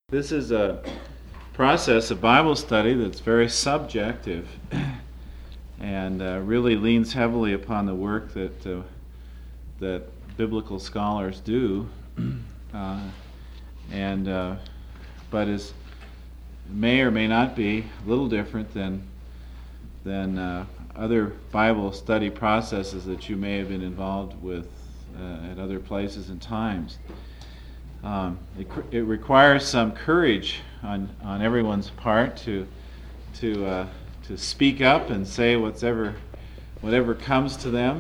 This is a process of Bible study that's very subjective and really leans heavily upon the work that biblical scholars do, but is may or may not be a little different than other Bible study processes that you may have been involved with at other places and times. It requires some courage on everyone's part to speak up and say whatever comes to them.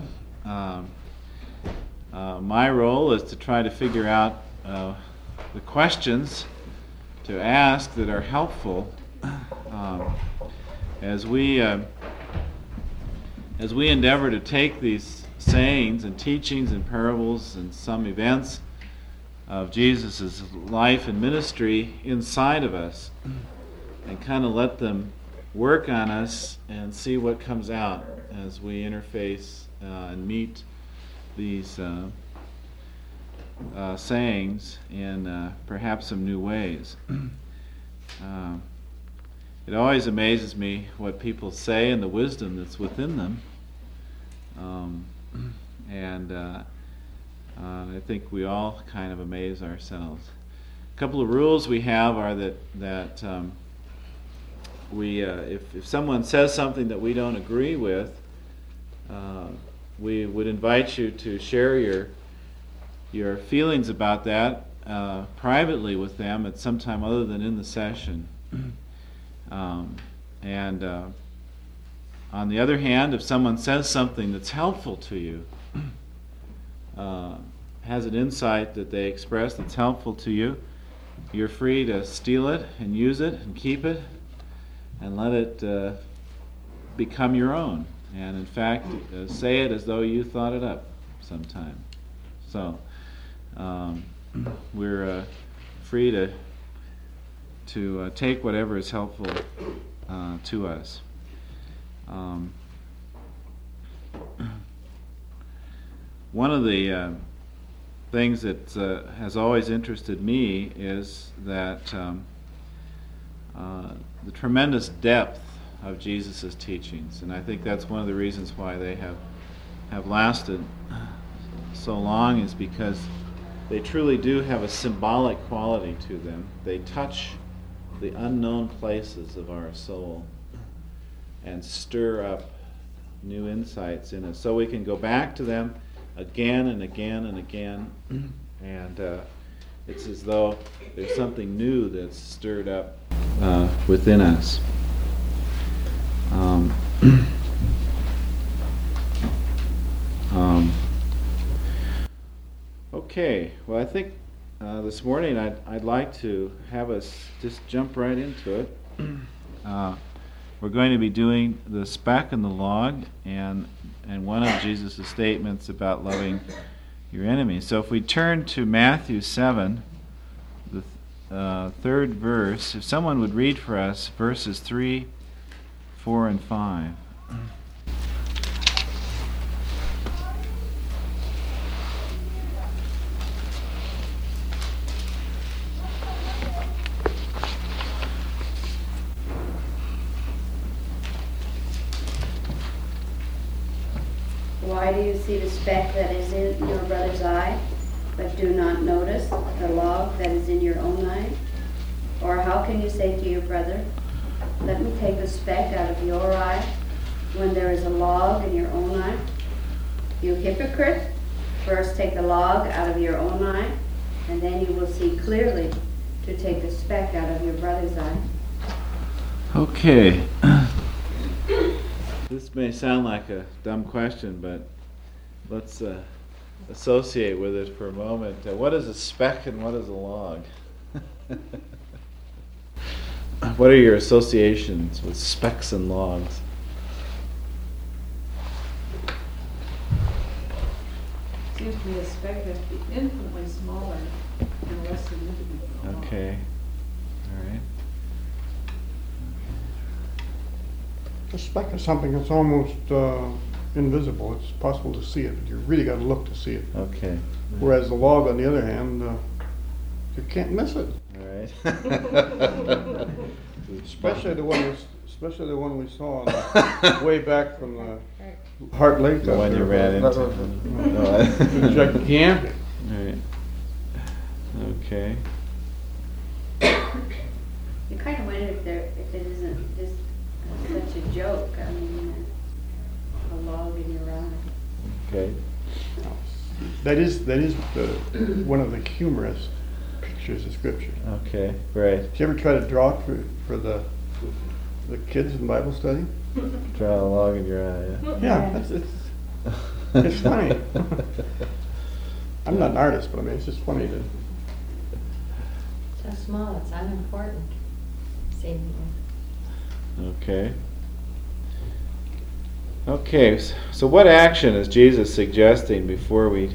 My role is to try to figure out the questions to ask that are helpful as we endeavor to take these sayings and teachings and parables and some events of Jesus' life and ministry inside of us and kind of let them work on us and see what comes out as we interface and meet these sayings in perhaps some new ways. It always amazes me what people say and the wisdom that's within them. I think we all kind of amaze ourselves. A couple of rules we have are that if someone says something that we don't agree with, we would invite you to share your feelings about that privately with them at some time other than in the session. On the other hand, if someone says something that's helpful to you, has an insight that they express that's helpful to you, you're free to steal it and use it and keep it and let it become your own. And in fact, say it as though you thought it up sometime. So we're free to take whatever is helpful to us. One of the things that has always interested me is that the tremendous depth of Jesus' teachings, and I think that's one of the reasons why they have lasted so long, is because they truly do have a symbolic quality to them. They touch the unknown places of our soul and stir up new insights in us, so we can go back to them again and again and again, and it's as though there's something new that's stirred up within us. Okay, well, I think this morning I'd like to have us just jump right into it. We're going to be doing the speck and the log, and one of Jesus' statements about loving your enemies. So if we turn to Matthew 7, the third verse, if someone would read for us verses 3, 4, and 5. Why do you see the speck that is in your brother's eye, but do not notice the log that is in your own eye? Or how can you say to your brother, let me take the speck out of your eye, when there is a log in your own eye? You hypocrite, first take the log out of your own eye, and then you will see clearly to take the speck out of your brother's eye. Okay. This may sound like a dumb question, but let's associate with it for a moment. What is a speck and what is a log? What are your associations with specks and logs? Seems to me a speck has to be infinitely smaller and less significant than a log. Okay. All right. A speck is something that's almost invisible. It's possible to see it, but you really got to look to see it. Okay. Whereas the log, on the other hand, You can't miss it. All right. Especially the one we saw on the way back from the Heart Lake. The up one you there. ran That into. was gigantic. All right. Okay. You kind of wonder if it isn't just such a joke. I mean, a log in your eye. Okay. That is one of the humorous pictures of Scripture. Okay. Right. Did you ever try to draw it for the kids in Bible study? Draw a log in your eye. Yeah, it's funny. I'm not an artist, but I mean, it's just funny to. So small, it's unimportant, seemingly. Okay. Okay. So what action is Jesus suggesting before we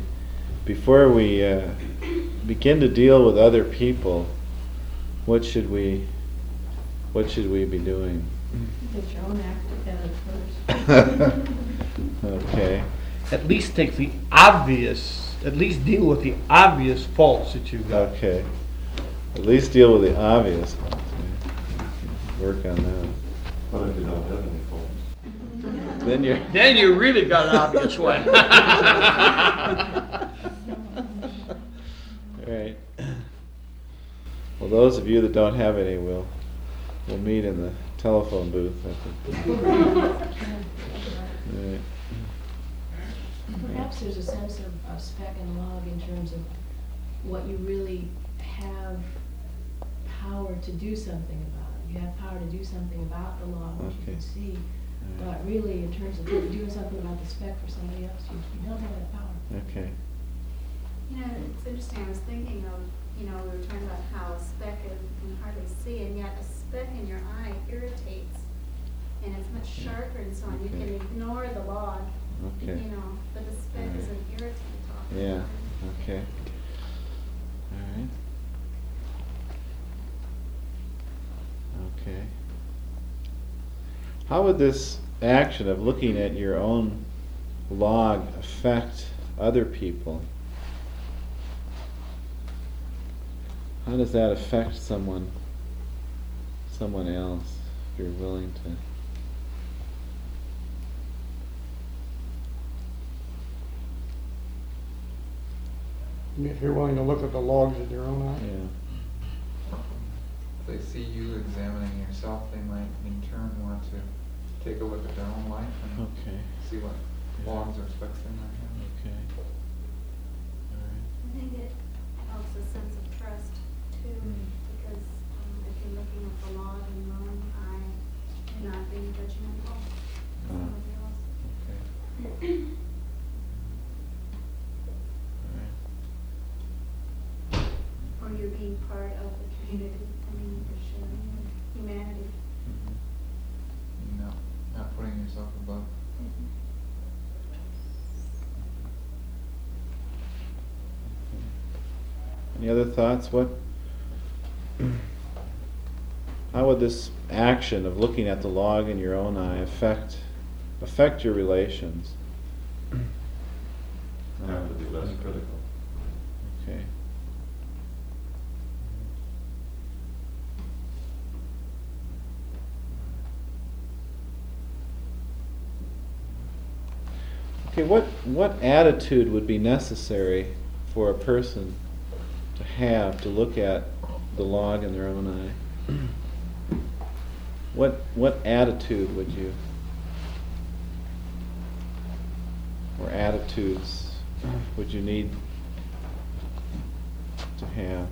begin to deal with other people? What should we be doing? Get your own act together first. Okay. At least take the obvious. At least deal with the obvious faults that you've got. Okay. At least deal with the obvious. Work on that. What if you don't have any faults? Then you're. Then you really got an obvious one. Right. Well, those of you that don't have any will meet in the telephone booth, I think. Right. Perhaps there's a sense of speck and log in terms of what you really have power to do something about. You have power to do something about the log, which you Okay. can see. All right. But really, in terms of doing something about the speck for somebody else, you don't have that power. Okay. You know, it's interesting, I was thinking of, we were talking about how a speck you can hardly see, and yet a speck in your eye irritates, and it's much sharper and so on. You can ignore the log, Okay. but the speck is an irritant often. Yeah. Okay. All right. Okay. How would this action of looking at your own log affect other people? How does that affect someone else, if you're willing to? If you're willing to look at the logs in your own eye. Yeah. If they see you examining yourself, they might in turn want to take a look at their own life and Okay. see what logs or specks they might have. Okay. All right. I think it helps a sense of trust too, because if you're looking at the log in your own eye, you're not being judgmental of somebody else. Okay. All right. Or you're being part of the community. I mean, you're sharing your humanity. Mhm. Not putting yourself above. Any other thoughts? How would this action of looking at the log in your own eye affect your relations? Have to be less critical. Okay. Okay, what attitude would be necessary for a person to have to look at the log in their own eye? What attitude would you, or attitudes would you need to have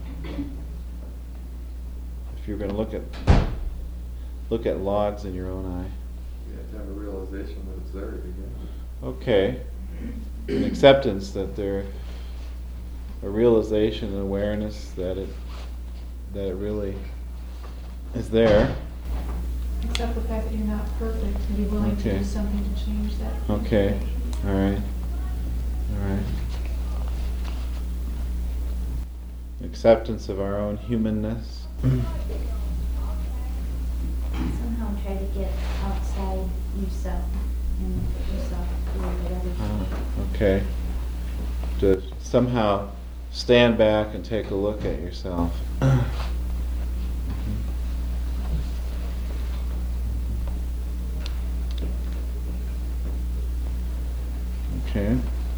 if you're going to look at logs in your own eye? You have to have a realization that it's there to begin with. Okay, an acceptance that there, a realization and awareness that it really is there. Accept the fact that you're not perfect and be willing to Okay. do something to change that. Okay, all right, all right. Acceptance of our own humanness. Somehow try to get outside yourself and put yourself through whatever. Okay. To somehow stand back and take a look at yourself. Okay.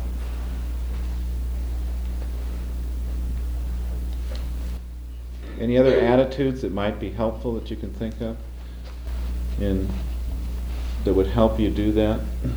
Any other attitudes that might be helpful that you can think of that would help you do that?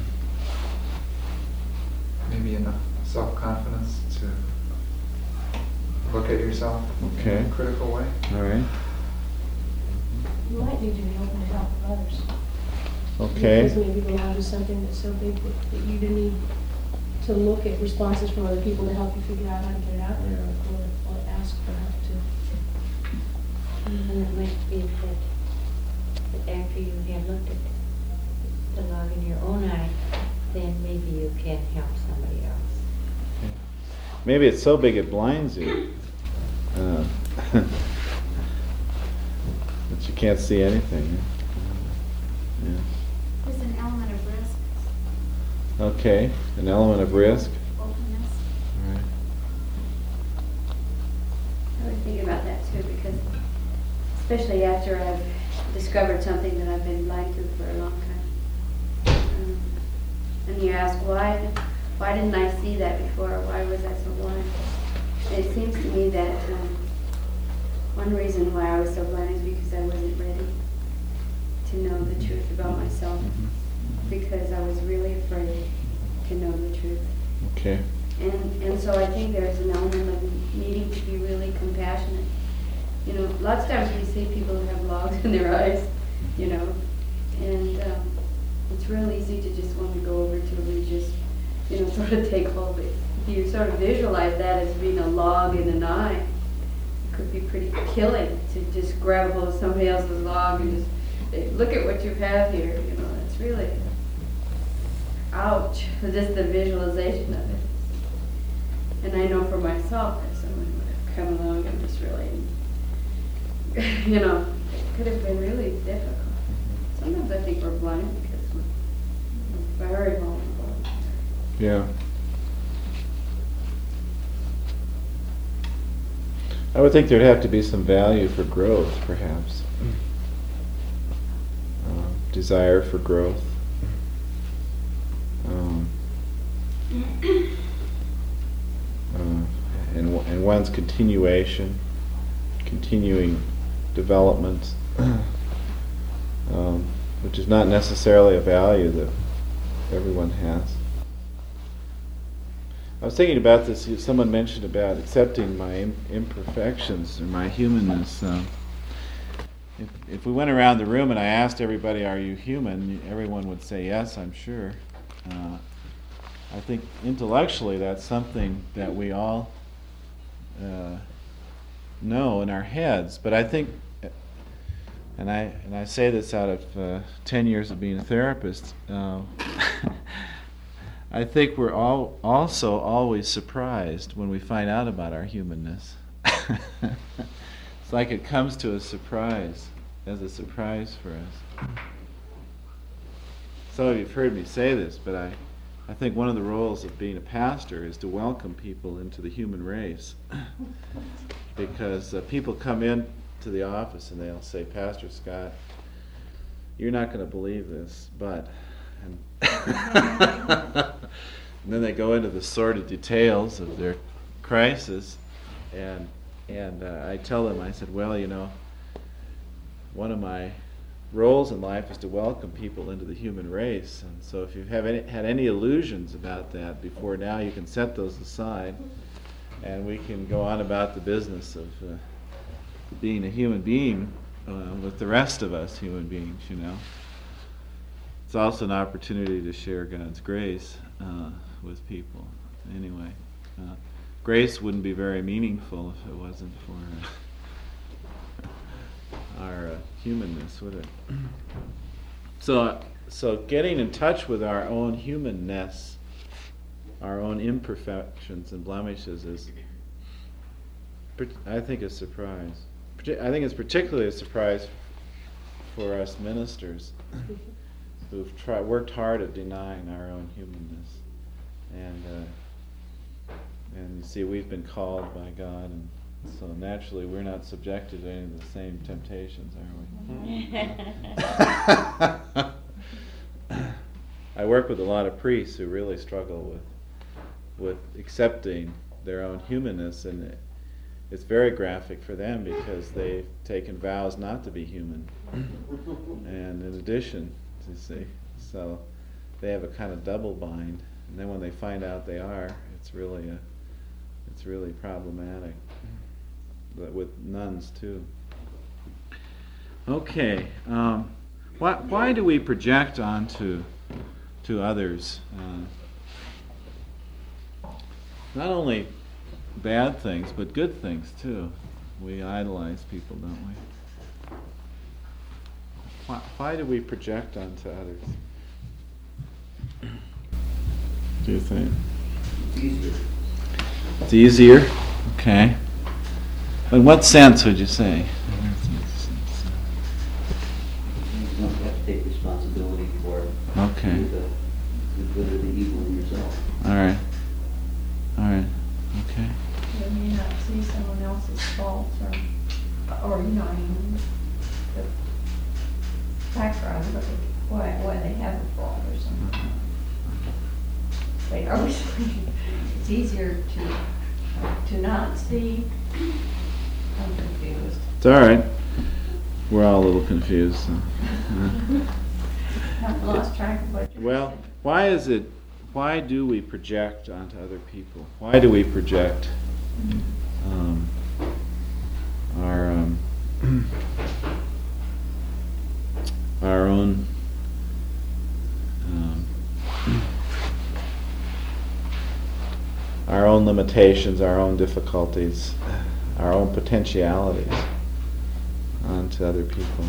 Maybe enough self-confidence to look at yourself Okay. in a critical way. All right. You might need to be open to help of others. Okay. Because maybe go on to something that's so big that you do need to look at responses from other people to help you figure out how to get it out there, or ask for help to. And it might be that after you have looked at the log in your own eye, then maybe you can help somebody else. Maybe it's so big it blinds you. That you can't see anything. Yeah. There's an element of risk, Okay. An element of risk. openness. All right. I was thinking about that too, because especially after I've discovered something that I've been blind to for a long time. And you ask, why didn't I see that before? Why was I so blind? And it seems to me that one reason why I was so blind is because I wasn't ready to know the truth about myself, because I was really afraid to know the truth. Okay. And so I think there's an element of needing to be really compassionate. You know, lots of times we see people who have logs in their eyes, you know, and it's real easy to just want to go over to them and just, you know, sort of take hold of it. If you sort of visualize that as being a log in an eye, it could be pretty killing to just grab hold of somebody else's log and just look at what you have here, you know, it's really, ouch, just the visualization of it. And I know for myself, if someone would have come along and just really, you know, it could have been really difficult. Sometimes I think we're blind because we're very vulnerable. Yeah. I would think there'd have to be some value for growth, perhaps. Desire for growth. And one's continuing development, which is not necessarily a value that everyone has. I was thinking about this. Someone mentioned about accepting my imperfections or my humanness. If we went around the room and I asked everybody, "Are you human?" everyone would say yes, I'm sure. I think intellectually that's something that we all know in our heads. But I think, and I say this out of 10 years of being a therapist, I think we're all also always surprised when we find out about our humanness. It's like it comes to us as a surprise for us. Some of you have heard me say this, but I think one of the roles of being a pastor is to welcome people into the human race. Because people come in to the office and they'll say, "Pastor Scott, you're not going to believe this, but..." And then they go into the sordid details of their crisis, and I tell them, I said, "Well, you know, one of my roles in life is to welcome people into the human race, and so if you have had any illusions about that before now, you can set those aside, and we can go on about the business of being a human being with the rest of us human beings, you know." It's also an opportunity to share God's grace with people. Anyway, grace wouldn't be very meaningful if it wasn't for our humanness, would it? So getting in touch with our own humanness, our own imperfections and blemishes is, I think, a surprise. I think it's particularly a surprise for us ministers who've worked hard at denying our own humanness. And you see, we've been called by God, and so naturally we're not subjected to any of the same temptations, are we? I work with a lot of priests who really struggle with accepting their own humanness, and it's very graphic for them because they've taken vows not to be human. And in addition, you see, so they have a kind of double bind, and then when they find out they are, it's really problematic. But with nuns too. Okay, why do we project onto others? Not only bad things, but good things too. We idolize people, don't we? Why do we project onto others? Do you think? It's easier? Okay. In what sense would you say? You don't have to take responsibility for Okay. the good or the evil in yourself. All right. Okay. You may not see someone else's faults or you know, I mean, the background, but why they have a fault or something. They always, it's easier to not see. I'm confused. It's all right. We're all a little confused. So. I've lost track of what you're Well, saying. why do we project onto other people? Why do we project our own limitations, our own difficulties, our own potentialities onto other people?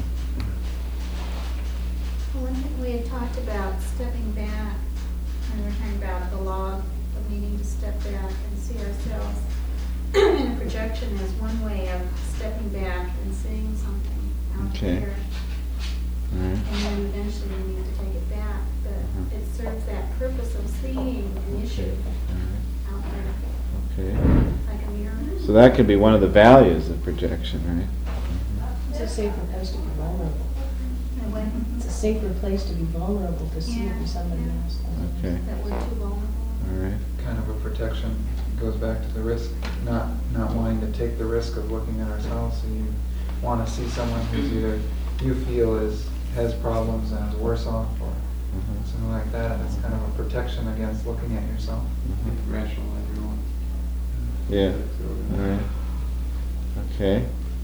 Well, one thing we had talked about stepping back, and we were talking about the law of needing to step back and see ourselves. And a projection is one way of stepping back and seeing something out Okay. there. All right. And then eventually we need to take it back. But it serves that purpose of seeing an issue out there, Okay. like a mirror. So that could be one of the values of projection, right? It's a safer place to be vulnerable. And when It's a safer place to be vulnerable to see Yeah. it in somebody else. Okay. that we're too vulnerable. All right. Kind of a protection, goes back to the risk, not wanting to take the risk of looking at ourselves. So you want to see someone who's either you feel has problems and is worse off, or something like that. It's kind of a protection against looking at yourself. Rationalize your own. Yeah. All right. Okay.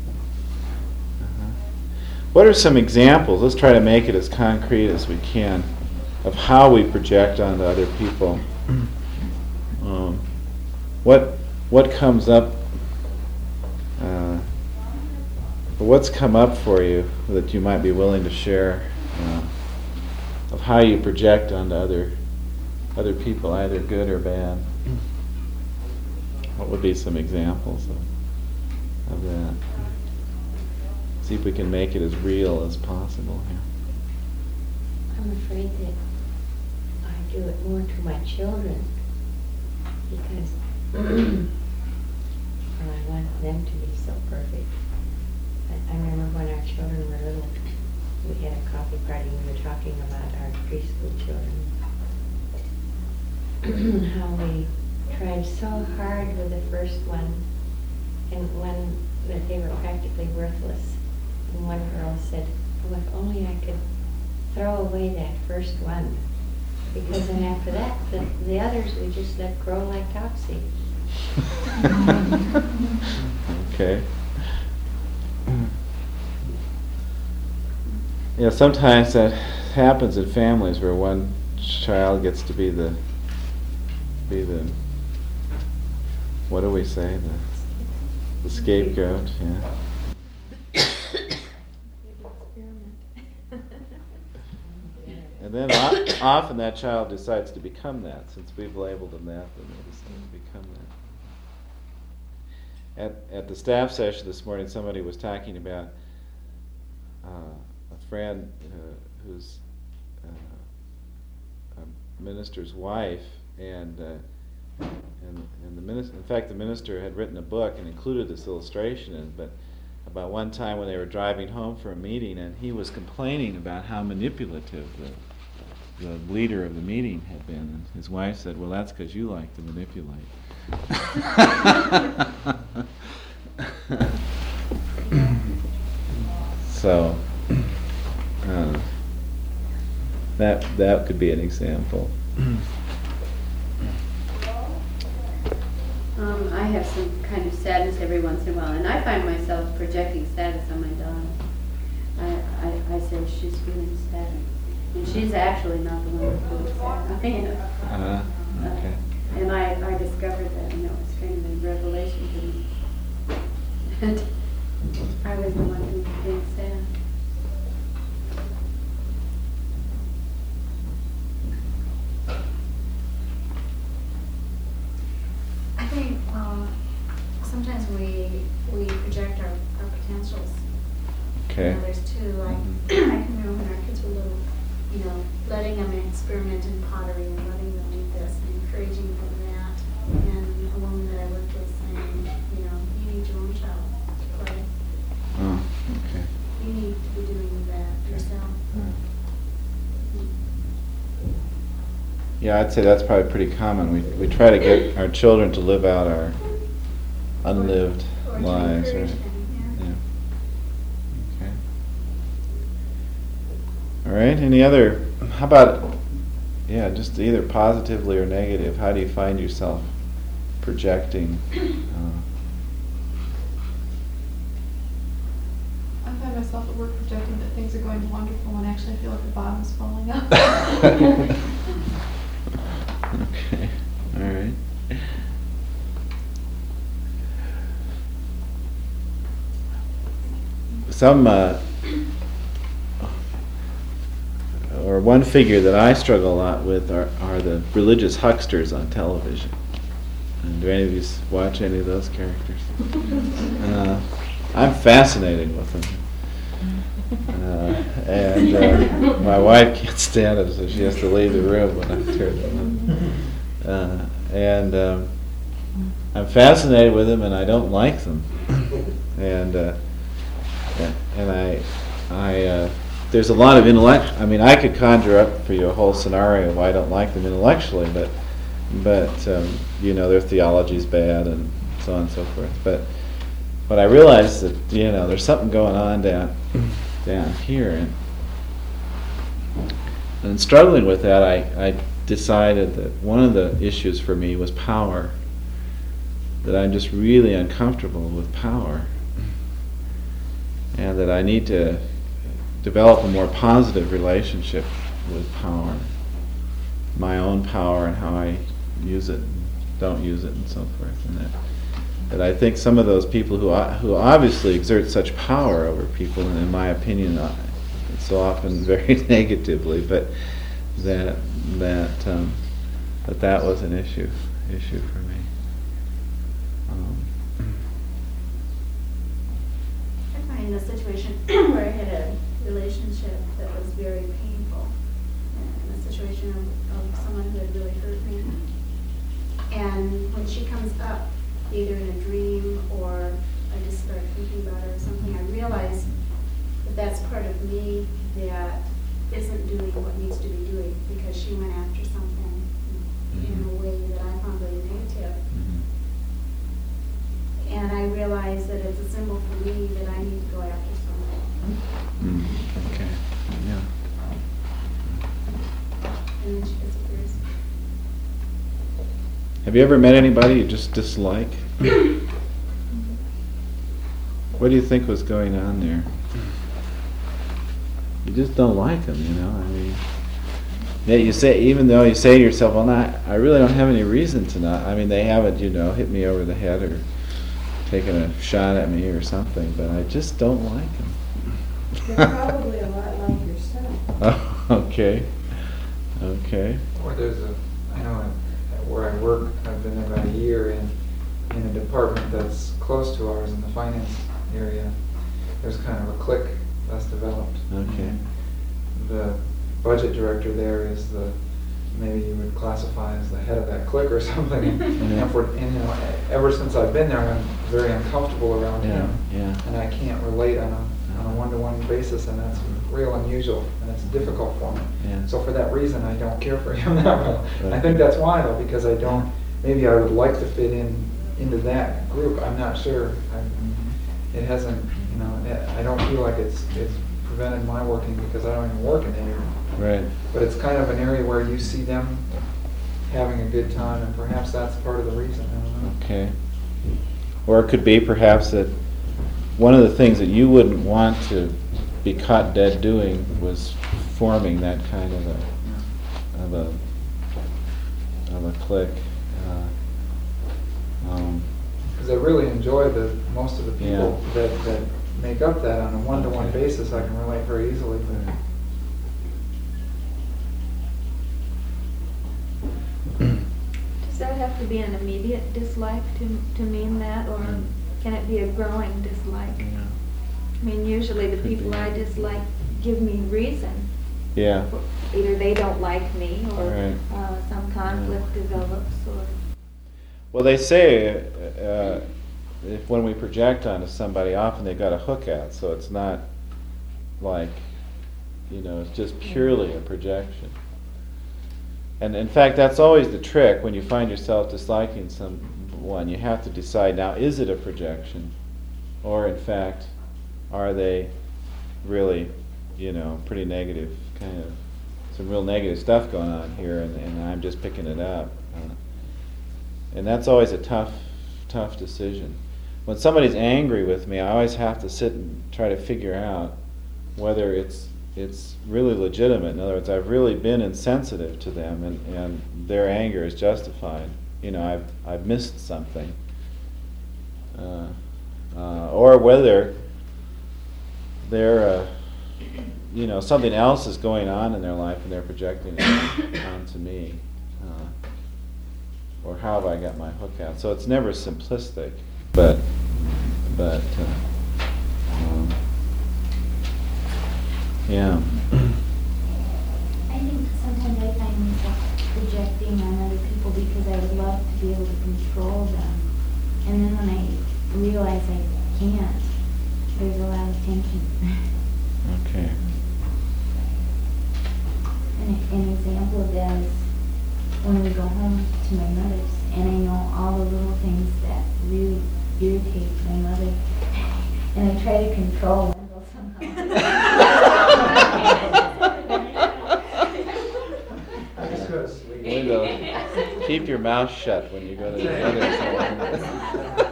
What are some examples? Let's try to make it as concrete as we can of how we project onto other people. What comes up? What's come up for you that you might be willing to share of how you project onto other people, either good or bad? What would be some examples of that? See if we can make it as real as possible here. I'm afraid that I do it more to my children because I want them to be so perfect. I remember when our children were little, we had a coffee party and we were talking about our preschool children. How we tried so hard with the first one and that they were practically worthless. And one girl said, "Oh, if only I could throw away that first one, because then after that, the others we just let grow like topsy." Okay. Yeah, sometimes that happens in families where one child gets to be the what do we say, the scapegoat, yeah. And then often that child decides to become that. Since we've labeled them that, then they decide to become that. At the staff session this morning, somebody was talking about a friend who's a minister's wife, and And the minister, in fact, the minister had written a book and included this illustration in, but about one time when they were driving home for a meeting, and he was complaining about how manipulative the leader of the meeting had been. And his wife said, "Well, that's because you like to manipulate." So that could be an example. I have some kind of sadness every once in a while, and I find myself projecting sadness on my daughter. I say she's feeling sad, and she's actually not the one who's feeling sad. I am. Okay. And I discovered that, and that was kind of a revelation to me. And I was the one who was being sad. I think sometimes we project our potentials Okay. on others too. Like I can remember when our kids were little, letting them experiment in pottery and letting them do this and encouraging them that. And a woman that I worked with saying, you need your own child to play. Oh, okay. You need to be doing that yourself. Yeah, I'd say that's probably pretty common. We try to get our children to live out our unlived Or to lives, encourage right? them, Yeah. Okay. All right. Any other? How about? Yeah, just either positively or negative. How do you find yourself projecting? I find myself at work projecting that things are going wonderful when actually I feel like the bottom's falling out. Okay. All right. Some, or one figure that I struggle a lot with are the religious hucksters on television. And do any of you watch any of those characters? I'm fascinated with them. And my wife can't stand it, so she has to leave the room when I turn them on. I'm fascinated with them, and I don't like them. And there's a lot of intellect. I mean, I could conjure up for you a whole scenario of why I don't like them intellectually, but their theology's bad and so on and so forth. But I realize that there's something going on down here, and struggling with that, I decided that one of the issues for me was power. That I'm just really uncomfortable with power, and that I need to develop a more positive relationship with power, my own power, and how I use it, don't use it, and so forth. And that I think some of those people who obviously exert such power over people, and in my opinion, so often very negatively, but that was an issue for me. I find a situation where I had a relationship that was very painful, and a situation of someone who had really hurt me. And when she comes up, either in a dream or I just start thinking about her or something, I realize that that's part of me that isn't doing what needs to be doing because she went after something in a way that I found really negative. And I realize that it's a symbol for me that I need to go after something. Okay. Yeah. And then she disappears. Have you ever met anybody you just dislike? What do you think was going on there? You just don't like them, I mean, yeah, even though you say to yourself, well, I really don't have any reason to not. I mean, they haven't, hit me over the head or taken a shot at me or something, but I just don't like them. They're probably a lot like yourself. Oh, okay. Or I know where I work, I've been there about a year in a department that's close to ours in the finance area. There's kind of a clique that's developed. Okay. And the budget director there is the maybe you would classify as the head of that clique or something. And, Yeah. and you know, ever since I've been there, I'm very uncomfortable around Yeah, him, yeah. and I can't relate on a one-to-one basis, and that's real unusual, and it's difficult for me. Yeah. So for that reason, I don't care for him that well. Right. I think that's why, though, because I don't. Maybe I would like to fit into that group. I'm not sure. It hasn't. You know, I don't feel like it's prevented my working because I don't even work in the area. Right. But it's kind of an area where you see them having a good time, and perhaps that's part of the reason. I don't know. Okay. Or it could be perhaps that one of the things that you wouldn't want to be caught dead doing was forming that kind of a clique. Because I really enjoy most of the people Yeah. that make up that on a one-to-one Okay. basis. I can relate very easily. Does that have to be an immediate dislike to mean that, or can it be a growing dislike? Yeah. I mean, usually the Could people be. I dislike give me reason. Yeah. Either they don't like me, or Right. some conflict develops, or... Well, they say if when we project onto somebody, often they've got a hook out, so it's not like, it's just purely a projection. And in fact, that's always the trick when you find yourself disliking someone. You have to decide, now, is it a projection? Or in fact, are they really, pretty negative, kind of some real negative stuff going on here, and I'm just picking it up. And that's always a tough decision. When somebody's angry with me, I always have to sit and try to figure out whether it's really legitimate. In other words, I've really been insensitive to them, and their anger is justified. I've missed something, or whether they're something else is going on in their life and they're projecting it onto me. Or how have I got my hook out? So it's never simplistic, but yeah. I think sometimes I find myself projecting on other people because I would love to be able to control them. And then when I realize I can't, there's a lot of tension. Okay. An example of that is when we go home to my mother's, and I know all the little things that really irritate my mother, and I try to control Wendell somehow. I just go to sleep. Wendell, keep your mouth shut when you go to the other.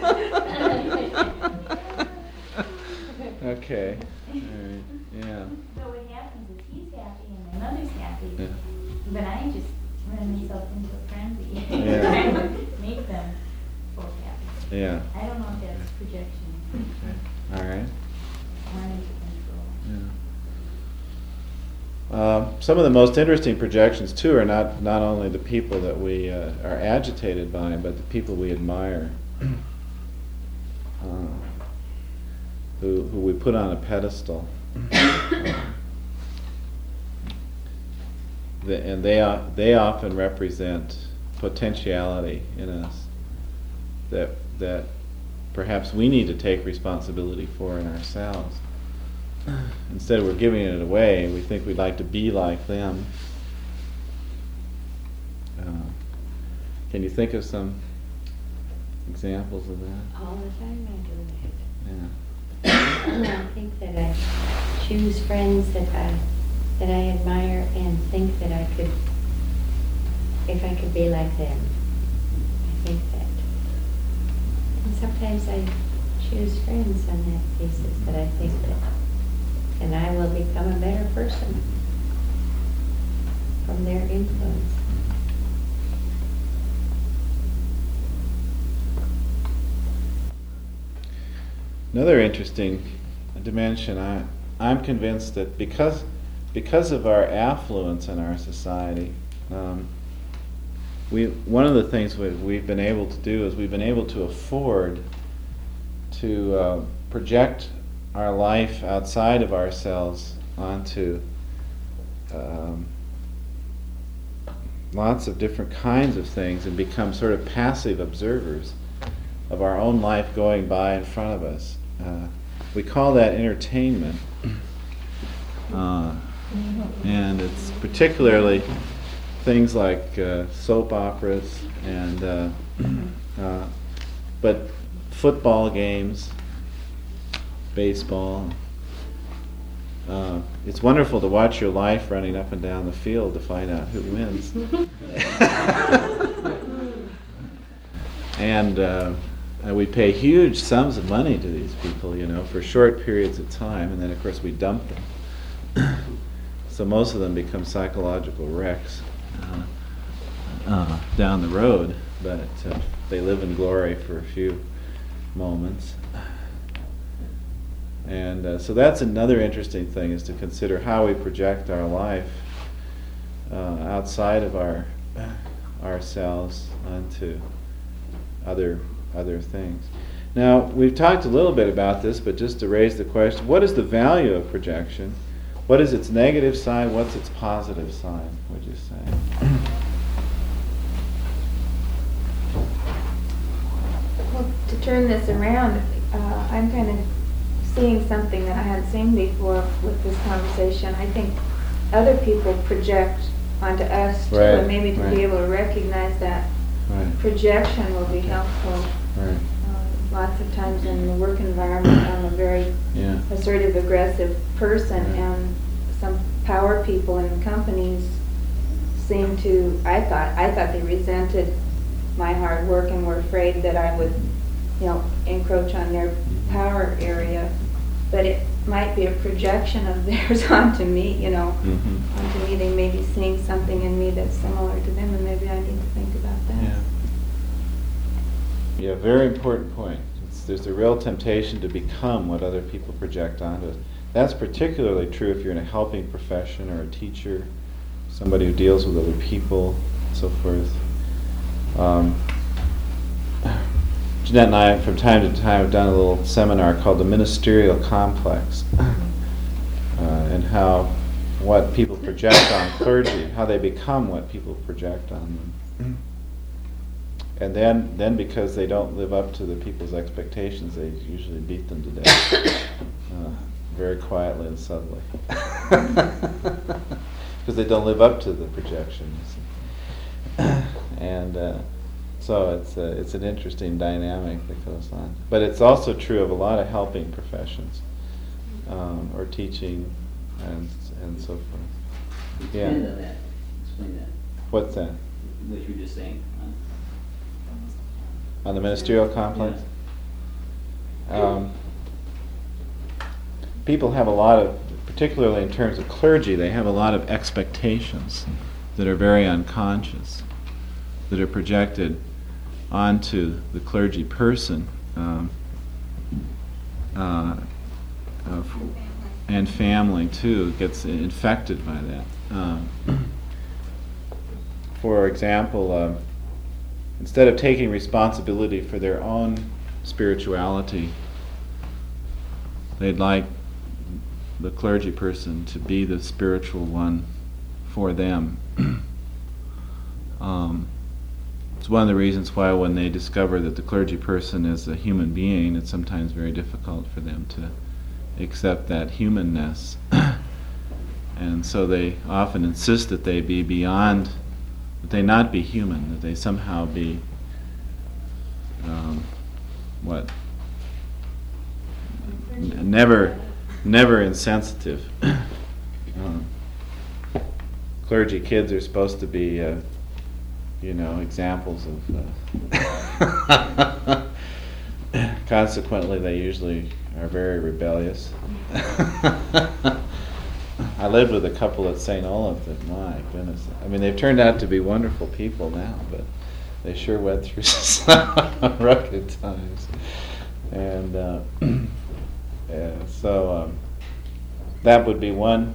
Okay. All right. Yeah. So what happens is he's happy and my mother's happy, Yeah. but I just run myself into a frenzy. Yeah. Trying to make them both happy. Yeah. I don't know if that's projection. All right. Wanting to control. Yeah. Some of the most interesting projections too are not only the people that we are agitated by, but the people we admire, who we put on a pedestal, and they often represent potentiality in us that perhaps we need to take responsibility for in ourselves. Instead, we're giving it away. We think we'd like to be like them. Can you think of some examples of that? All the time I do that. Yeah. I think that I choose friends that I admire and think that I could, if I could be like them. I think that. And sometimes I choose friends on that basis, that I think that, and I will become a better person from their influence. Another interesting dimension, I'm convinced that because of our affluence in our society, one of the things we've been able to do is we've been able to afford to project our life outside of ourselves onto lots of different kinds of things and become sort of passive observers of our own life going by in front of us. We call that entertainment. And it's particularly things like soap operas and but football games, baseball. It's wonderful to watch your life running up and down the field to find out who wins. And we pay huge sums of money to these people, for short periods of time, and then of course we dump them. So most of them become psychological wrecks down the road, but they live in glory for a few moments. And so that's another interesting thing, is to consider how we project our life outside of ourselves onto other things. Now, we've talked a little bit about this, but just to raise the question, what is the value of projection? What is its negative side? What's its positive side, would you say? Well, to turn this around, I'm kind of seeing something that I hadn't seen before with this conversation. I think other people project onto us too, Right, and maybe to right. be able to recognize that Right. projection will be helpful. Right. Lots of times in the work environment, I'm a very Yeah. assertive, aggressive person, Right. and some power people in companies seem to, I thought they resented my hard work and were afraid that I would, encroach on their power area. But it might be a projection of theirs onto me, Mm-hmm. onto me. They may be seeing something in me that's similar to them, and maybe I need to think about that. Yeah. Yeah, very important point. There's a real temptation to become what other people project onto us. That's particularly true if you're in a helping profession or a teacher, somebody who deals with other people, and so forth. Jeanette and I, from time to time, have done a little seminar called the Ministerial Complex, and what people project on clergy, how they become what people project on them. And then because they don't live up to the people's expectations, they usually beat them to death, very quietly and subtly, because they don't live up to the projections. And so it's an interesting dynamic that goes on. But it's also true of a lot of helping professions, or teaching, and so forth. Yeah. Expand on that. Explain that. What's that? What you were just saying. On the ministerial complex? People have a lot of, particularly in terms of clergy, they have a lot of expectations that are very unconscious, that are projected onto the clergy person, and family too, gets infected by that. For example, instead of taking responsibility for their own spirituality, they'd like the clergy person to be the spiritual one for them. It's one of the reasons why when they discover that the clergy person is a human being, it's sometimes very difficult for them to accept that humanness. And so they often insist that they be beyond, that they not be human, that they somehow be never insensitive. Clergy kids are supposed to be, examples of. Consequently, they usually are very rebellious. I lived with a couple at St. Olaf that, my goodness, I mean, they've turned out to be wonderful people now, but they sure went through some rugged times. And so that would be one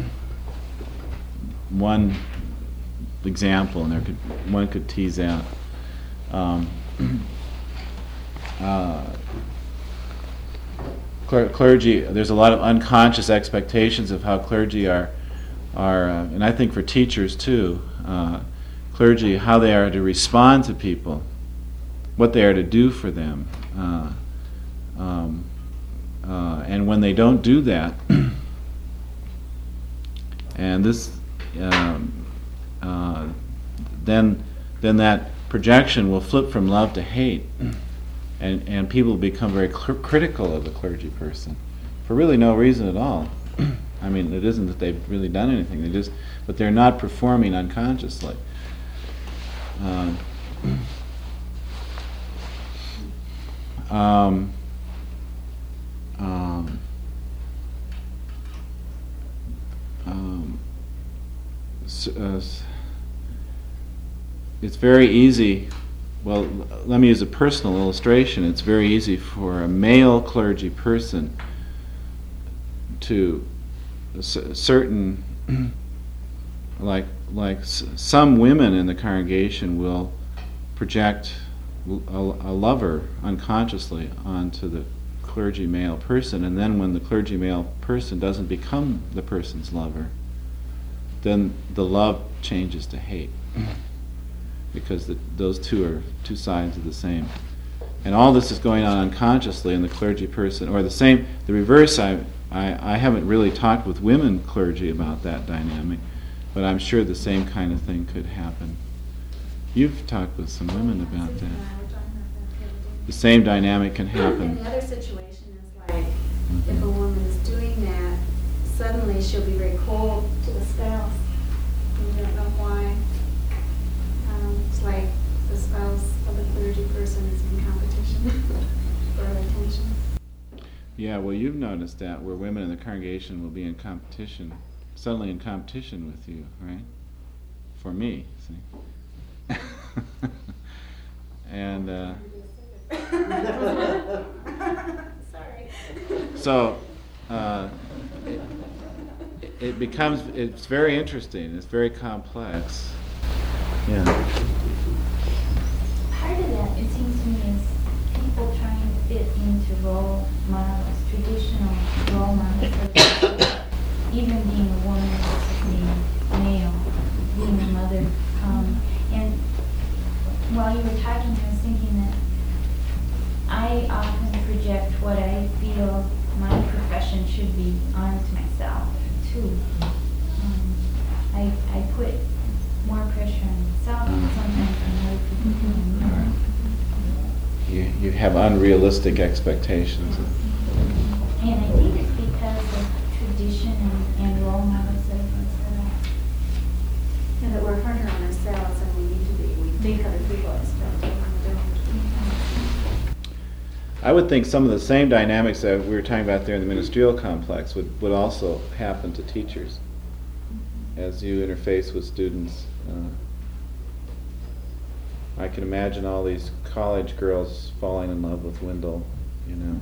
example, and one could tease out. Clergy, there's a lot of unconscious expectations of how clergy are, and I think for teachers too, clergy, how they are to respond to people, what they are to do for them. And when they don't do that, and this, then that projection will flip from love to hate, and people become very critical of the clergy person for really no reason at all. I mean, it isn't that they've really done anything; but they're not performing unconsciously. It's very easy. Well, let me use a personal illustration. It's very easy for a male clergy person to certain some women in the congregation will project a lover unconsciously onto the clergy male person, and then when the clergy male person doesn't become the person's lover, then the love changes to hate, because those two are two sides of the same. And all this is going on unconsciously in the clergy person, or the reverse. I haven't really talked with women clergy about that dynamic, but I'm sure the same kind of thing could happen. You've talked with some women about that. The same dynamic can happen. And the other situation is like, if a woman is doing that, suddenly she'll be very cold to the spouse. And you don't know why. It's like the spouse of the clergy person is in competition for attention. Yeah, well, you've noticed that where women in the congregation will be in competition, suddenly in competition with you, right? For me, see? And Sorry. so it's very interesting. It's very complex. Yeah. Part of that, it seems to me, is people trying to fit into role models, traditional role models, even being a woman versus being male, being a mother. And while you were talking, I was thinking that I often project what I feel my profession should be onto myself, too. I put more pressure on myself and sometimes on other people. You have unrealistic expectations. And I think it's because of tradition and role models that have been set up. And that we're harder on ourselves than we need to be. We think other people expect it when we don't. I would think some of the same dynamics that we were talking about there in the ministerial complex would also happen to teachers as you interface with students. I can imagine all these college girls falling in love with Wendell, you know.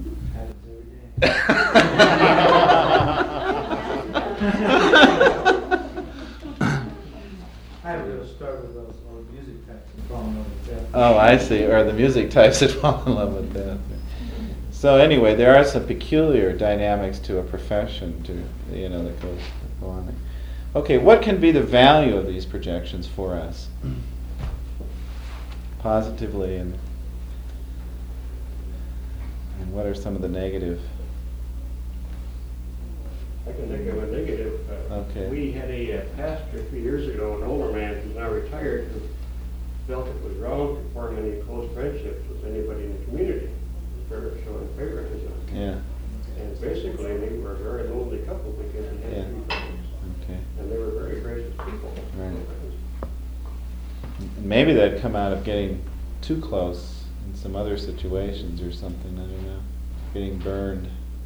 I would start with those music types and fall in love with that. Oh, I see. Or the music types that fall in love with that. So anyway, there are some peculiar dynamics to a profession, that go on there. Okay, what can be the value of these projections for us, positively, and what are some of the negative? I can think of a negative. Okay. We had a pastor a few years ago, an older man who's now retired, who felt it was wrong to form any close friendships with anybody in the community, for showing favoritism. Yeah. And basically, they were a very lonely couple because he had three friends. Okay. And they were very gracious people. Right. And maybe that'd come out of getting too close in some other situations or something. I don't know. Getting burned.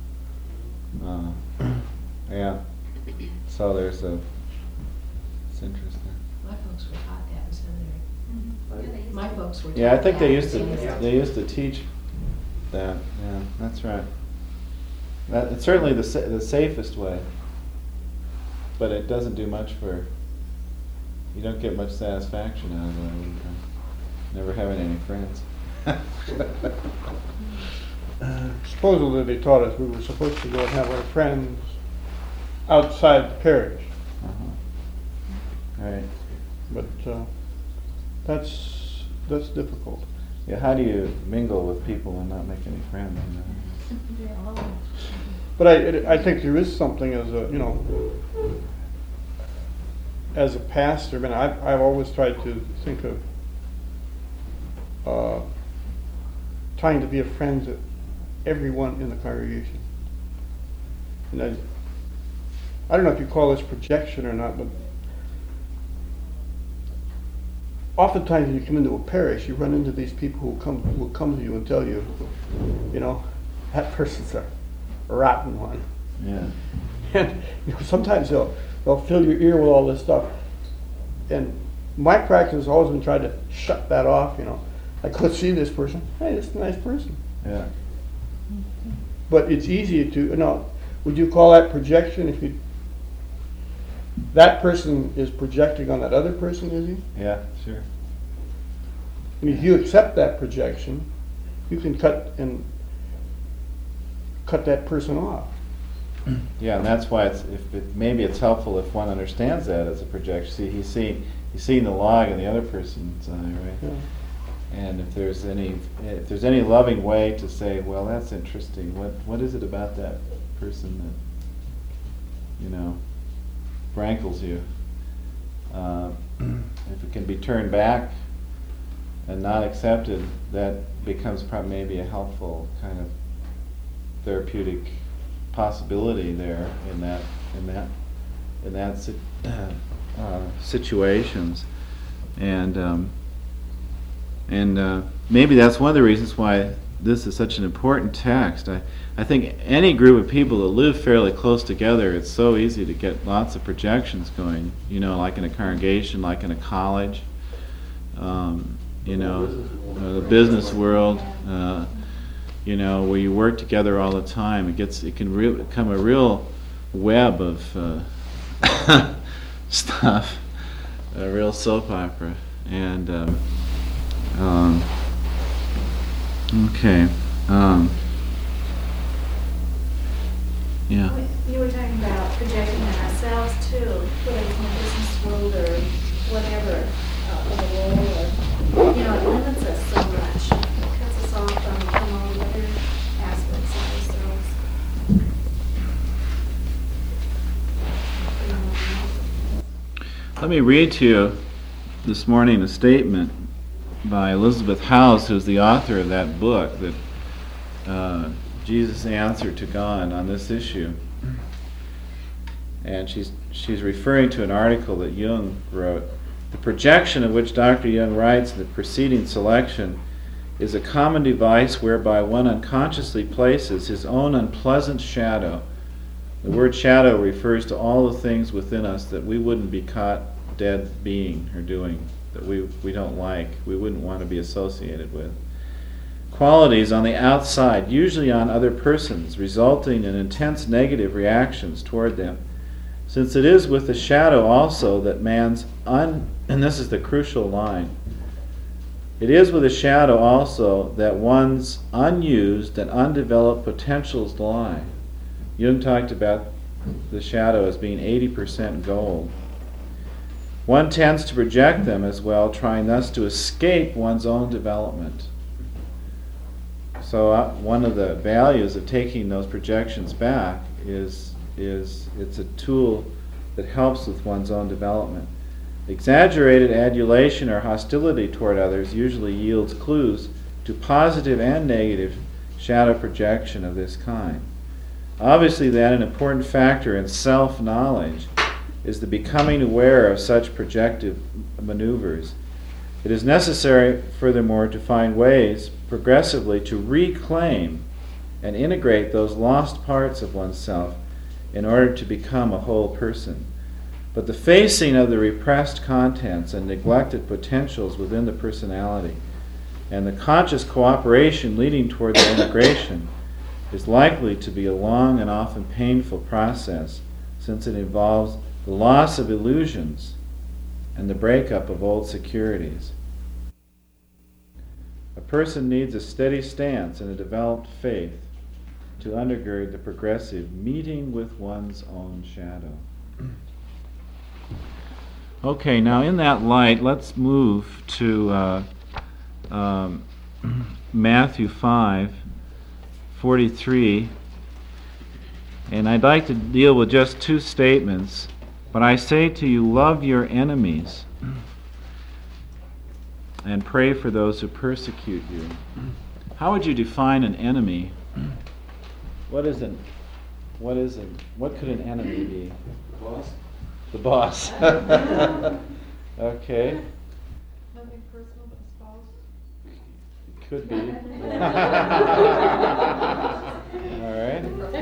Yeah. So it's interesting. My folks were taught that in seminary. My folks were taught Yeah, I think that they in used to. seminary. They used to teach that. Yeah, that's right. It's certainly the safest way, but it doesn't do much for. You don't get much satisfaction out of it. Never having any friends. Supposedly they taught us we were supposed to go and have our friends outside the parish. Uh-huh. Right. But That's difficult. Yeah, how do you mingle with people and not make any friends? You know? But I think there is something as a, as a pastor, I mean, I've always tried to think of trying to be a friend to everyone in the congregation. And I don't know if you call this projection or not, but oftentimes when you come into a parish, you run into these people who will come to you and tell you, that person's a rotten one. Yeah. And sometimes they'll fill your ear with all this stuff. And my practice has always been trying to shut that off, I could see this person. Hey, this is a nice person. Yeah. But it's easy to, would you call that projection if that person is projecting on that other person, is he? Yeah, sure. And if you accept that projection, you can cut that person off. Yeah, and that's why maybe it's helpful if one understands that as a projection. See, he's seeing the log in the other person's eye, right? Yeah. And if there's any loving way to say, well, that's interesting. What is it about that person that rankles you? If it can be turned back and not accepted, that becomes maybe a helpful kind of therapeutic possibility there in that situations, and maybe that's one of the reasons why this is such an important text. I think any group of people that live fairly close together, it's so easy to get lots of projections going, like in a congregation, like in a college, the business world, where you work together all the time. It can become a real web of stuff, a real soap opera. And okay. Yeah. You were talking about projecting on ourselves too, whether it's in the business world or whatever, of a role, or, it limits us so much. It cuts us off from all the other aspects of ourselves. Let me read to you this morning a statement by Elizabeth House, who's the author of that book, that Jesus' Answer to God on this issue. And she's referring to an article that Jung wrote. The projection of which Dr. Jung writes in the preceding selection is a common device whereby one unconsciously places his own unpleasant shadow. The word shadow refers to all the things within us that we wouldn't be caught dead being or doing, that we don't like, we wouldn't want to be associated with. Qualities on the outside, usually on other persons, resulting in intense negative reactions toward them. Since it is with the shadow also that man's and this is the crucial line, it is with the shadow also that one's unused and undeveloped potentials lie. Jung talked about the shadow as being 80% gold. One tends to project them as well, trying thus to escape one's own development. So one of the values of taking those projections back is it's a tool that helps with one's own development. Exaggerated adulation or hostility toward others usually yields clues to positive and negative shadow projection of this kind. Obviously, then, an important factor in self-knowledge is the becoming aware of such projective maneuvers. It is necessary, furthermore, to find ways progressively to reclaim and integrate those lost parts of oneself in order to become a whole person. But the facing of the repressed contents and neglected potentials within the personality and the conscious cooperation leading toward their integration is likely to be a long and often painful process, since it involves the loss of illusions and the breakup of old securities. A person needs a steady stance and a developed faith to undergird the progressive meeting with one's own shadow. Okay, now in that light, let's move to Matthew 5:43, and I'd like to deal with just two statements. But I say to you, love your enemies and pray for those who persecute you. How would you define an enemy? What could an enemy be? The boss. Okay. Nothing personal but a spouse. Could be. All right.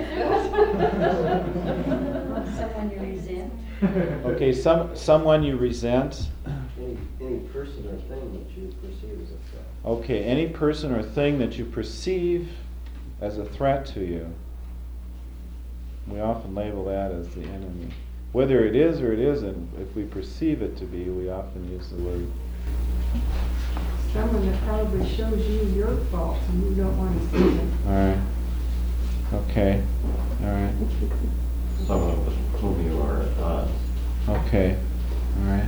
Someone you resent. Okay, someone you resent. Any person or thing that you perceive as a threat. Okay, any person or thing that you perceive as a threat to you. We often label that as the enemy. Whether it is or it isn't, if we perceive it to be, we often use the word. Someone that probably shows you your faults and you don't want to see them. All right. Okay. All right. Someone with whom you are at odds. Okay. All right.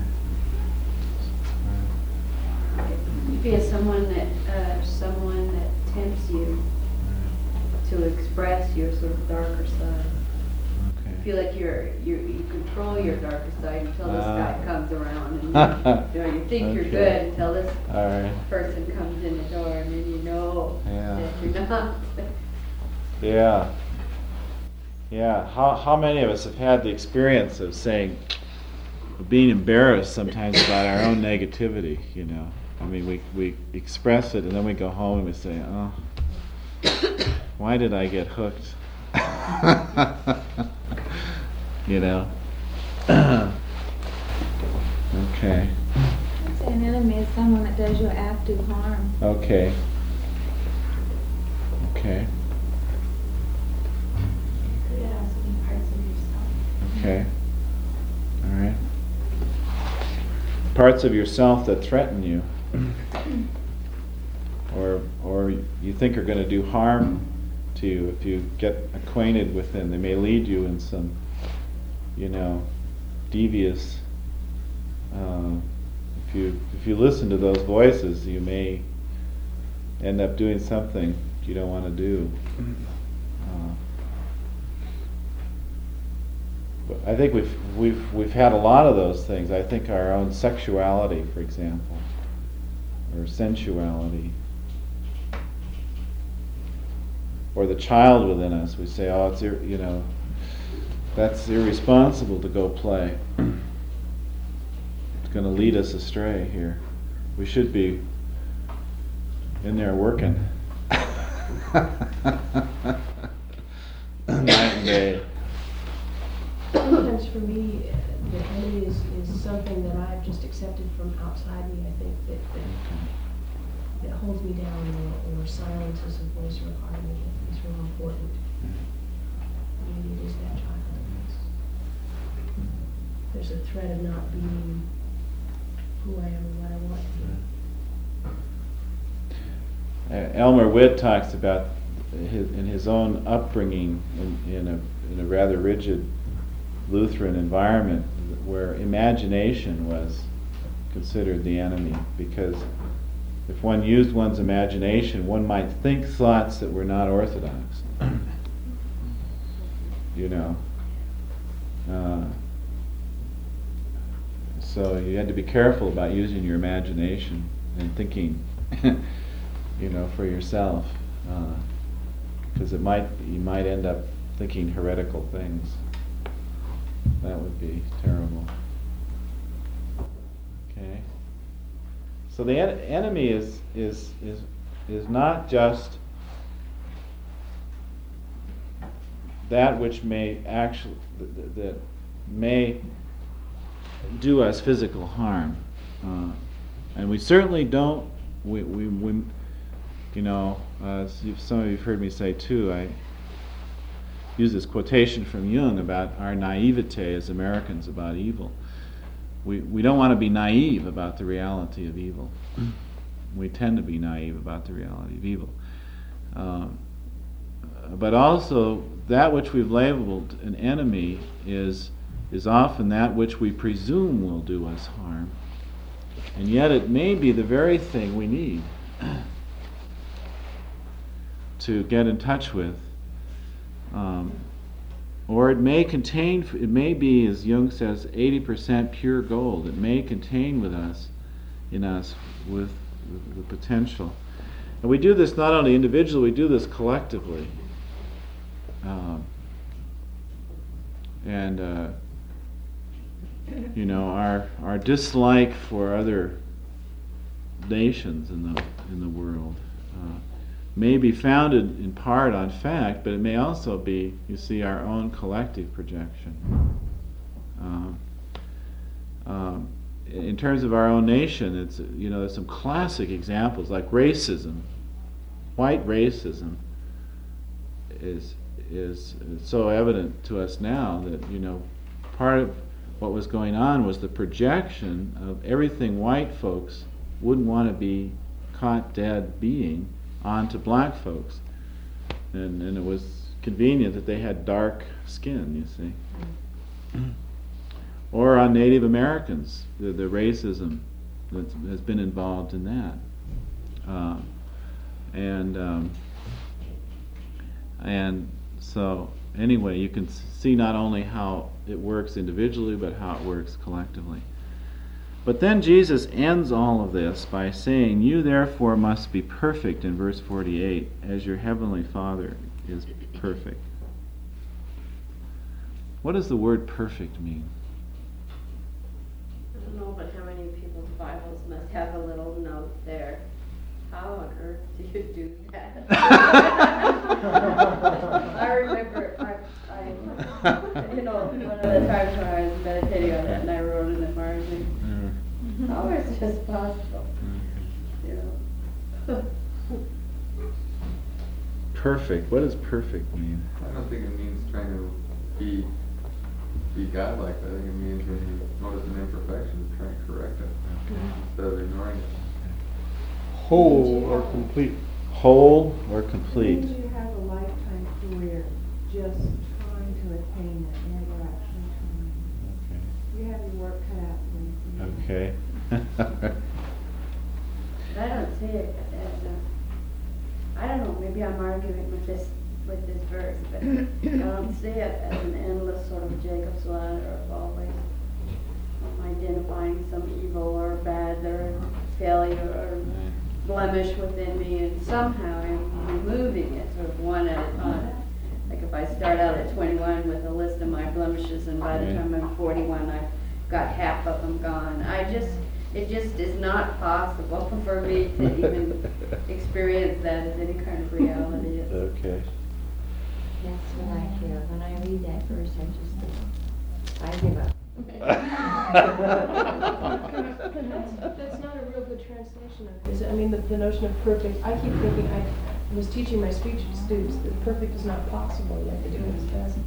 Be someone that tempts you to express your sort of darker side. Okay. Feel like you control your darker side until this guy comes around, and you think you're Okay. good until this All right. person comes in the door, and then you know Yeah. that you're not. Yeah. Yeah. How many of us have had the experience of being embarrassed sometimes about our own negativity, you know? I mean, we express it and then we go home and we say, oh, why did I get hooked? You know? Okay. I'd say an enemy is someone that does you active harm. Okay. Okay. Curiosity, parts of yourself. Okay. All right. Parts of yourself that threaten you, or you think are going to do harm to you if you get acquainted with them. They may lead you in some, devious. If you listen to those voices, you may end up doing something you don't want to do. But I think we've had a lot of those things. I think our own sexuality, for example, or sensuality, or the child within us. We say, "Oh, that's irresponsible to go play. It's going to lead us astray here. We should be in there working night and day." Sometimes for me, the enemy is something that I've just accepted from outside me. I think that holds me down or silences a voice or a part of me that is real important. Maybe it is that child. There's a threat of not being who I am and what I want to be. Elmer Witt talks about in his own upbringing in a rather rigid Lutheran environment where imagination was considered the enemy, because if one used one's imagination, one might think thoughts that were not orthodox. So you had to be careful about using your imagination and thinking, for yourself, because you might end up thinking heretical things. That would be terrible. Okay. So the enemy is not just that which may actually that may do us physical harm, and we certainly don't. As some of you've heard me say too, I use this quotation from Jung about our naivete as Americans about evil. We don't want to be naive about the reality of evil. We tend to be naive about the reality of evil. But also, that which we've labeled an enemy is is often that which we presume will do us harm. And yet it may be the very thing we need to get in touch with. Or it may be, as Jung says, 80% pure gold. It may contain in us with the potential. And we do this not only individually, we do this collectively. Our dislike for other nations in the world may be founded in part on fact, but it may also be, you see, our own collective projection. In terms of our own nation, it's, there's some classic examples like racism. White racism is so evident to us now that part of what was going on was the projection of everything white folks wouldn't want to be caught dead being onto black folks, and it was convenient that they had dark skin, you see. Or on Native Americans, the racism that has been involved in that. And so anyway, you can see not only how it works individually, but how it works collectively. But then Jesus ends all of this by saying, "You therefore must be perfect," in verse 48, "as your heavenly Father is perfect." What does the word perfect mean? I don't know, but how many people's Bibles must have a little note there? How on earth do you do that? I remember, one of the times when I was meditating on that, and I wrote in the margin, how is this possible? Perfect. What does perfect mean? I don't think it means trying to be godlike. I think it means when you notice an imperfection, try and correct it instead of ignoring it. Whole or complete. Whole or complete. Means you have a lifetime career just trying to attain it, never actually trying. You have your work cut out for you. Okay. I don't see it as I don't know, maybe I'm arguing with this verse, but I don't see it as an endless sort of Jacob's ladder of always identifying some evil or bad or failure or blemish within me, and somehow I'm removing it sort of one at a time. Like if I start out at 21 with a list of my blemishes, and by the time I'm 41 I've got half of them gone. It just is not possible for me to even experience that as any kind of reality. Okay. That's what I feel. When I read that verse, I give up. That's not a real good translation of it. I mean, the notion of perfect, I keep thinking, I was teaching my speech students that perfect is not possible, you have to do it as best.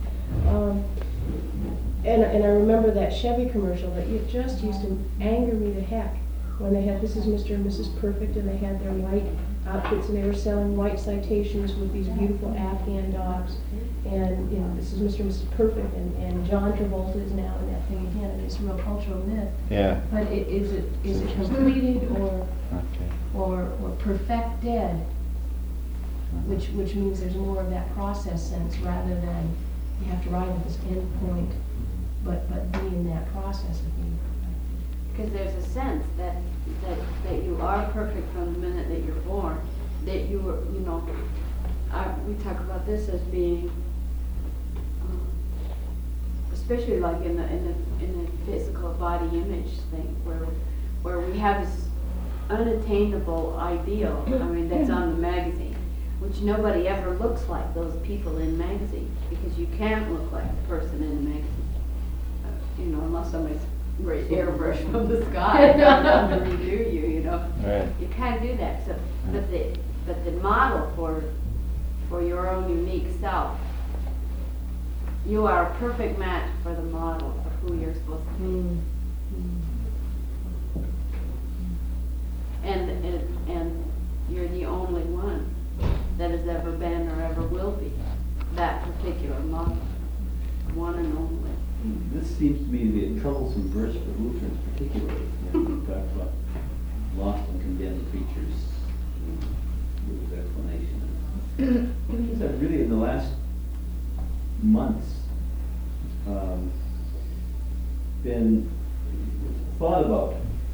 And I remember that Chevy commercial that it just used to anger me to heck when they had, this is Mr. and Mrs. Perfect, and they had their white outfits, and they were selling white Citations with these beautiful Afghan dogs. And, this is Mr. and Mrs. Perfect, and John Travolta is now in that thing again, and it's a real cultural myth. Yeah. But is it completed or perfected, which means there's more of that process sense rather than you have to arrive at this end point, but be in that process of being perfect. Because there's a sense that you are perfect from the minute that you're born. That you were, we talk about this as being, especially like in the physical body image thing, where we have this unattainable ideal. I mean, that's on the magazine, which nobody ever looks like those people in magazines, because you can't look like the person in the magazine, unless somebody's airbrushed from the sky down to redo you, Right. You can't do that. So, but the model for your own unique self, you are a perfect match for the model of who you're supposed to be. And you're the only one that has ever been or ever will be that particular model, one and only. this seems to me to be a troublesome verse for Lutherans particularly. You know, we talk about lost and condemned creatures, Luther's explanation. Because I've really, in the last months, been thought about,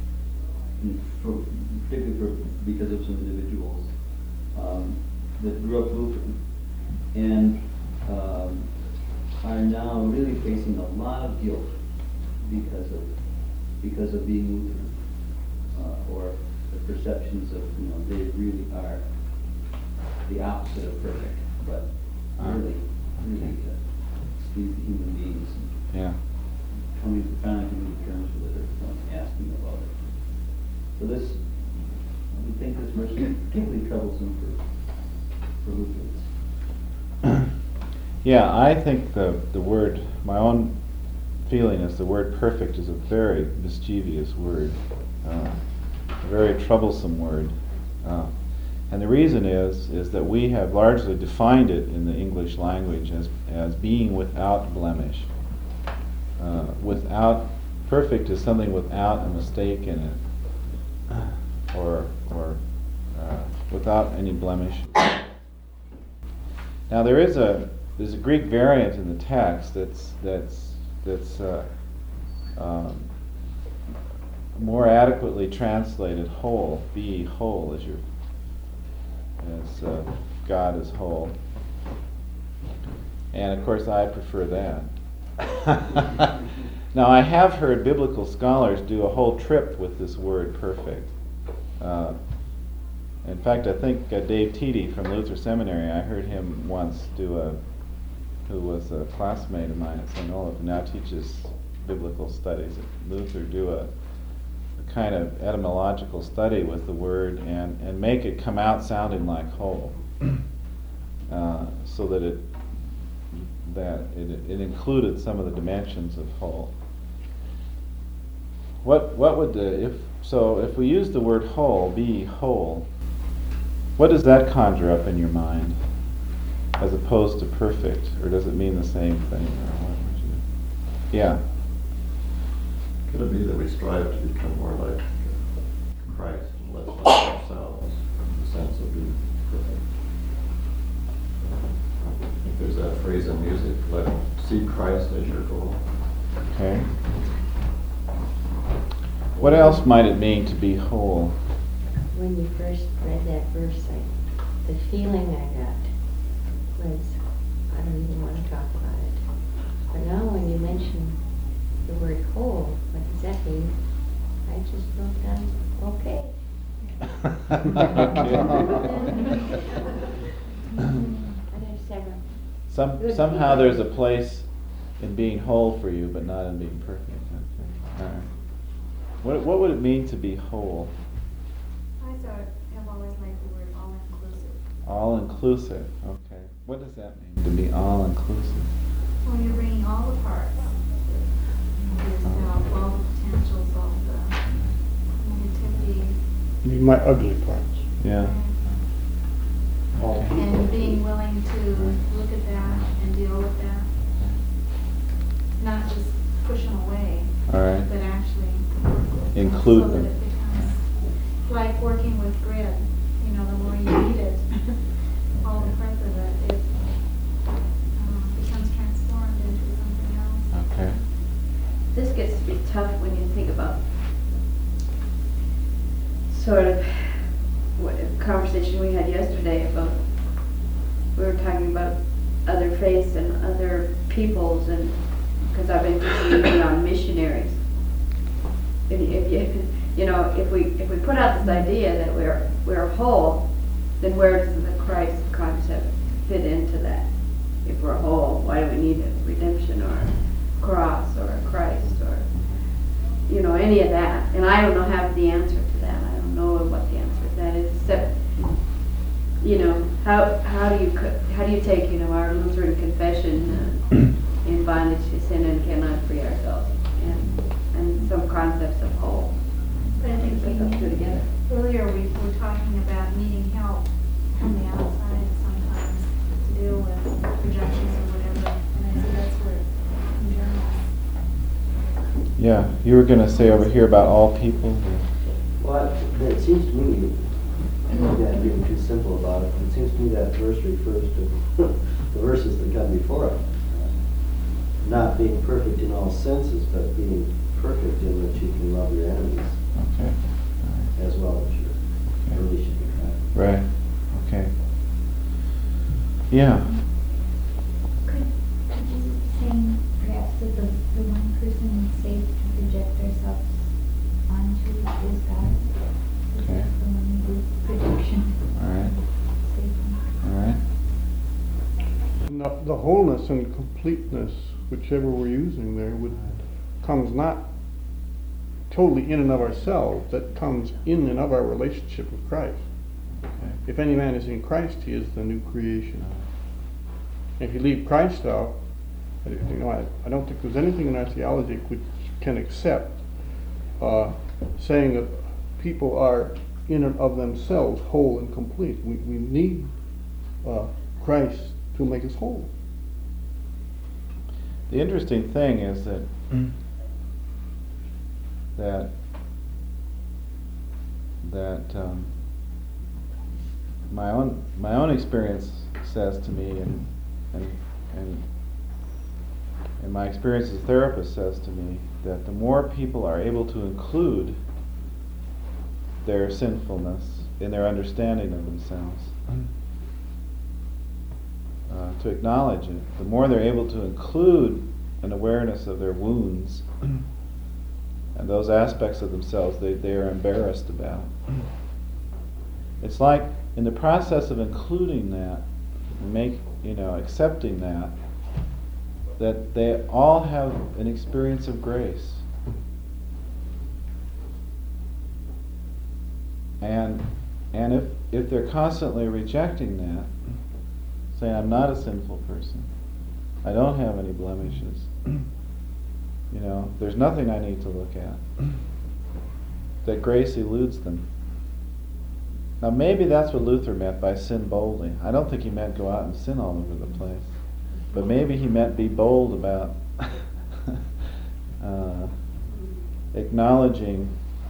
particularly because of some individuals that grew up Lutheran and are now really facing a lot of guilt because of being Lutheran, or the perceptions of, you know, they really are the opposite of perfect, but really these human beings. Yeah. Finally coming to terms with it, or asking about it. So this, we think this verse is particularly troublesome for Lutherans. Yeah, I think the word, my own feeling is the word perfect is a very mischievous word, a very troublesome word. And the reason is that we have largely defined it in the English language as being without blemish. Perfect is something without a mistake in it, or without any blemish. Now there's a Greek variant in the text that's more adequately translated whole. Be whole as God is whole, and of course I prefer that. Now I have heard biblical scholars do a whole trip with this word perfect. In fact, I think Dave Teedy from Luther Seminary, I heard him once who was a classmate of mine at St. Olaf and now teaches biblical studies at Luther, do a kind of etymological study with the word and make it come out sounding like whole, so that it included some of the dimensions of whole. What would if we use the word whole, be whole, what does that conjure up in your mind as opposed to perfect, or does it mean the same thing? Or what would you? Yeah. Could it be that we strive to become more like Christ and less like ourselves, in the sense of being perfect? I think there's that phrase in music, see Christ as your goal. Okay. What else might it mean to be whole? When you first read that verse, the feeling I got was, I don't even want to talk about it. But now when you mention the word whole, what does that mean? I just wrote down, okay. Somehow there's a place in being whole for you, but not in being perfect. Okay. All right. What would it mean to be whole? I have always liked the word all-inclusive. All-inclusive. Okay. What does that mean, to be all-inclusive? Well, you're bringing all the parts. Yourself, all the potentials, all the negativity. You mean my ugly parts. Yeah. And being willing to look at that and deal with that. Not just push them away, All right. but actually work with them. Include so them. that it becomes like working with grid. You know, the more you eat it, all the parts of it becomes transformed into something else. Okay. This gets to be tough when you think about sort of what a conversation we had yesterday about, we were talking about other faiths and other peoples, and because I've been teaching on missionaries. If we put out this idea that we're whole, then where does the Christ concept fit into that? If we're whole, why do we need a redemption or a cross or a Christ or any of that? And I don't have the answer to that. I don't know what the answer to that is, except how do you take our Lutheran confession in bondage to sin and cannot free ourselves, and some concepts of whole. But I think Put those two together. earlier we were talking about needing help from the outside sometimes to deal with projections or whatever, and I see that's where journals Yeah, you were going to say over here about all people. Well, it seems to me, maybe I'm being too simple about it, but it seems to me that verse refers to the verses that come before it. Not being perfect in all senses, but being perfect in that you can love your enemies. Okay. As well as your relationship with God. Right. Okay. Yeah. Could Jesus be saying perhaps that the one person saved to project ourselves onto is God? Okay. The one who projection. All right. All right. And the wholeness and completeness, whichever we're using there, comes not totally in and of ourselves, that comes in and of our relationship with Christ. Okay. If any man is in Christ, he is the new creation. If you leave Christ out, I don't think there's anything in our theology which can accept saying that people are in and of themselves whole and complete. We need Christ to make us whole. The interesting thing is that my own experience says to me, and my experience as a therapist says to me, that the more people are able to include their sinfulness in their understanding of themselves, to acknowledge it, the more they're able to include an awareness of their wounds and those aspects of themselves they are embarrassed about. It's like in the process of including that, accepting that they all have an experience of grace. And if they're constantly rejecting that, saying, I'm not a sinful person, I don't have any blemishes, there's nothing I need to look at, that grace eludes them. Now maybe that's what Luther meant by sin boldly. I don't think he meant go out and sin all over the place, but maybe he meant be bold about acknowledging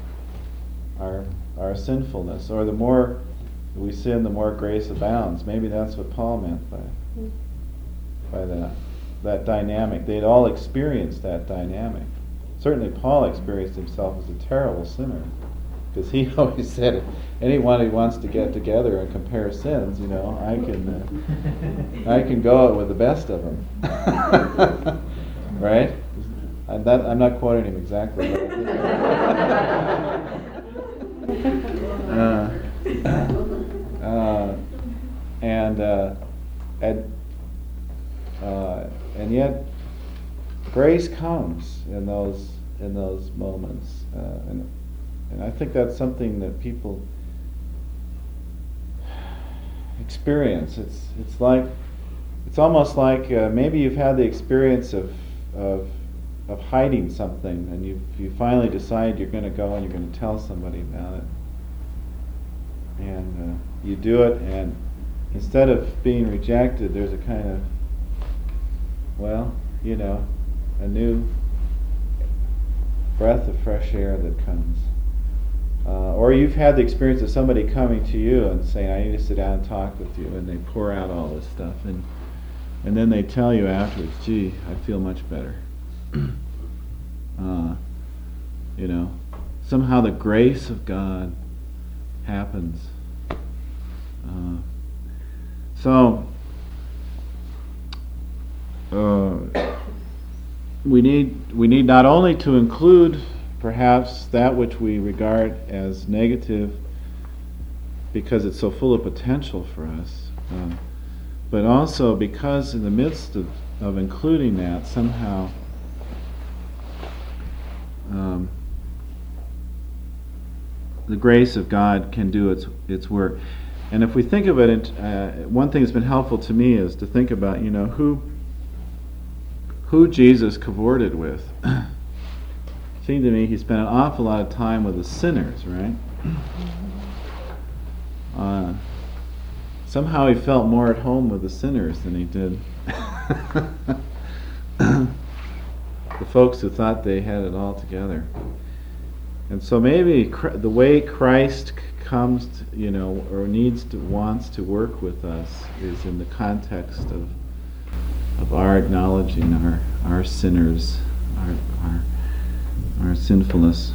our sinfulness, or the more we sin, the more grace abounds. Maybe that's what Paul meant by that dynamic. They'd all experienced that dynamic. Certainly Paul experienced himself as a terrible sinner, because he always said, anyone who wants to get together and compare sins, I can go out with the best of them. Right? I'm not quoting him exactly. And yet grace comes in those moments, and I think that's something that people experience. It's almost like maybe you've had the experience of hiding something, and you finally decide you're going to go and you're going to tell somebody about it, and you do it, and instead of being rejected, there's a kind of, a new breath of fresh air that comes. Or you've had the experience of somebody coming to you and saying, I need to sit down and talk with you, and they pour out all this stuff, and then they tell you afterwards, gee, I feel much better. Somehow the grace of God happens. We need not only to include perhaps that which we regard as negative because it's so full of potential for us, but also because in the midst of including that, somehow the grace of God can do its work. And if we think of it, one thing that's been helpful to me is to think about, who Jesus cavorted with. It seemed to me he spent an awful lot of time with the sinners, right? Somehow he felt more at home with the sinners than he did the folks who thought they had it all together. And so maybe the way Christ comes, or wants to work with us is in the context of our acknowledging our sinners, our sinfulness.